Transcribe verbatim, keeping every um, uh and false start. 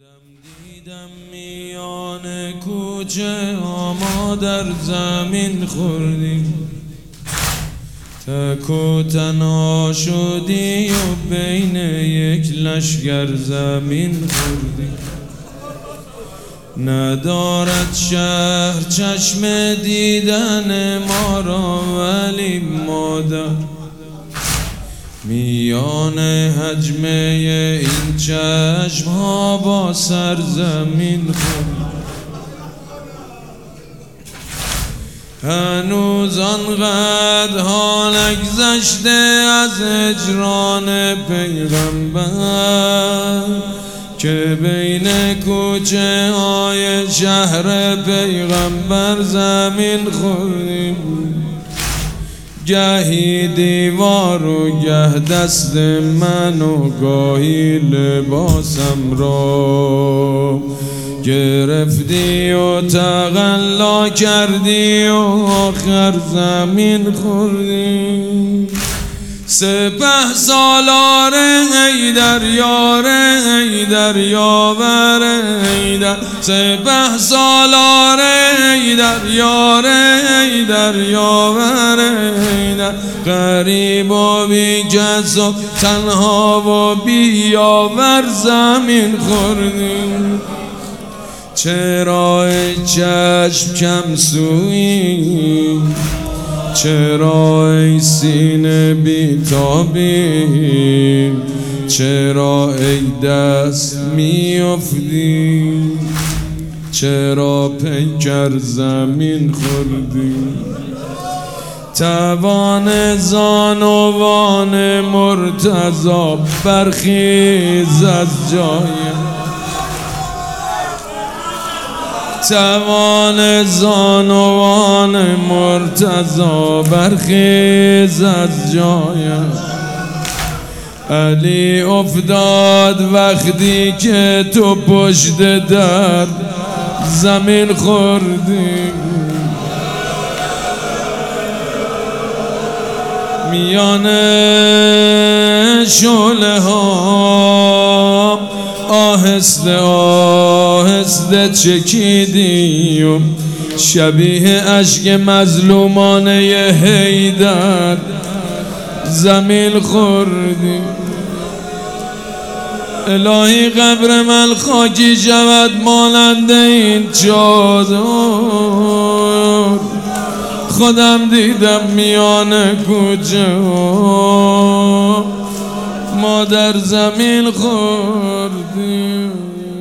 دیدم میان کوچه ها ما در زمین خوردیم، تک و تنها شدی و بین یک لشگر زمین خوردیم. ندارد شهر چشم دیدن ما را، ولی مادر میان حجمه این چشم ها با سرزمین خورد. هنوز آنقدر حال نگذشته از هجران پیغمبر که بین کوچه های شهر پیغمبر زمین خوردیم. گاهی دیوار و گه دست من و گاهی لباسم را گرفتی و تقلا کردی و آخر زمین خوردی. سپه سالار حیدر یار حیدر یاور حیدر، سپه سالار حیدر یار حیدر یاور حیدر، غریب و بی کس و تنها و بی یاور زمین خوردیم. چرا ای چشم کم سویی، چرا ای سینه بیتابی، چرا ای دست میافتی، چرا پیکر زمین خوردی. توان زانوان مرتضی برخیز از جایم، توان زانوان مرتضی برخیز از جایم. علی افتاد وقتی که تو پشت در زمین خوردی. میان شعله ها آهسته آهسته چکیدی و شبیه اشک مظلومانه حیدر زمین خوردی. الهی قبر من خاکی شود مانند این چادر، خودم دیدم میان کوچه ها ما در زمین خوردیم.